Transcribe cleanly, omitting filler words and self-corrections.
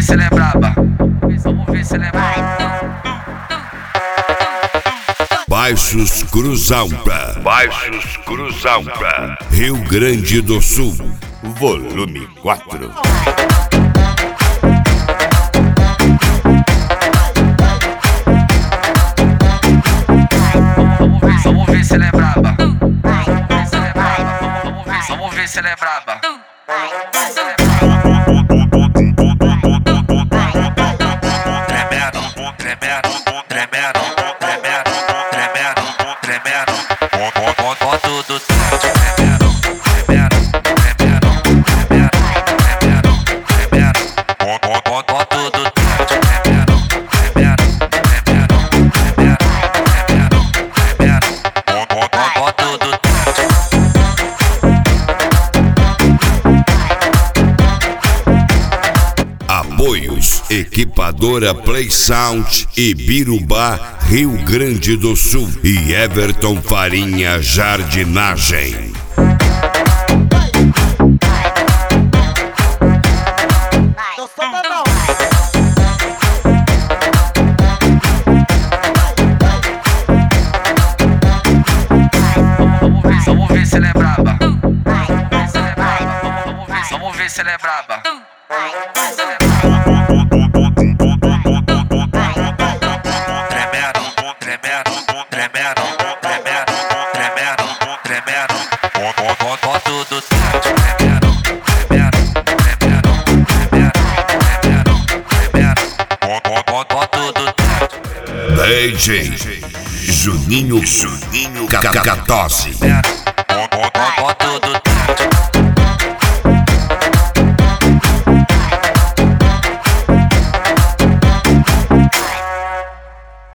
se ela é braba. Vamos ver se ela é braba. Baixos Cruzalta. Baixos Cruzalta. Rio Grande do Sul. Volume 4. Vamos ver se ela é braba. Vamos ver se ela é braba. Tremendo, tremendo, tremendo, tremendo, tremendo, tremendo. Com tudo tremendo, tremendo, tremendo, tremendo, tremendo, tremendo. Com tudo tremendo, tremendo, tremendo, tremendo, tremendo, tremendo. Com tudo. Apoios: Equipadora Play Sound e Birubá, Rio Grande do Sul, e Everton Farinha Jardinagem. Vamos ver se ela é braba. Vamos ver se ela é braba. Tremendo, tremendo, tremendo, tremendo, tremendo, tremendo. Com tudo tremendo, tremendo, tremendo, tremendo, tremendo, tremendo. Com tudo. DJ Juninho Catose. Com tudo.